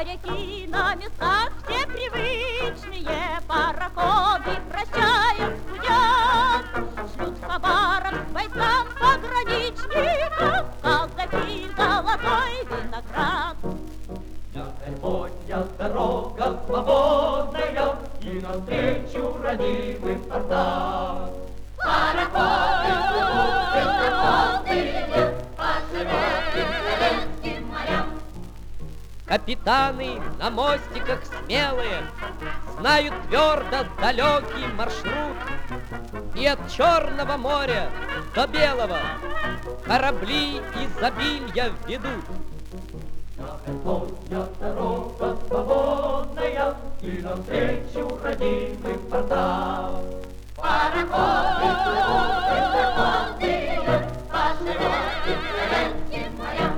моряки на местах все привычные, пароходы прощаясь гудят, шлют хабаром войскам пограничников, как запил золотой виноград. Господня дорога свободная, и навстречу родимым портам. Пароходы плывут быстроходные по широким вселенским морям. Капитаны на мостиках смелые знают твердо далекий маршрут, и от Черного моря до Белого корабли изобилия ведут. Господня дорога свободная, и навстречу родимым портам. Пароходы плывут быстроходные по широким вселенским морям.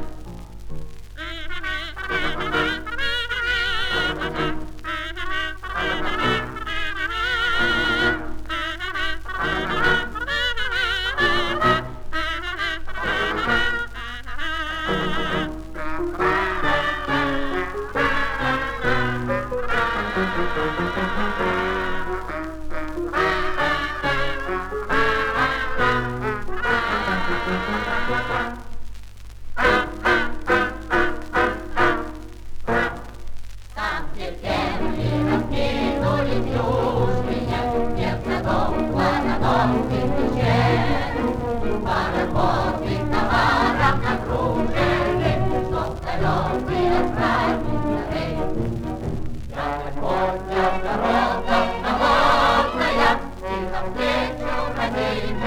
Там, где земли раскинулись южные, нет знакомства на новых пещер. Пароходы товаром нагружены, чтоб далекие отправить на рейс. Господня дорога свободная, и навстречу родимым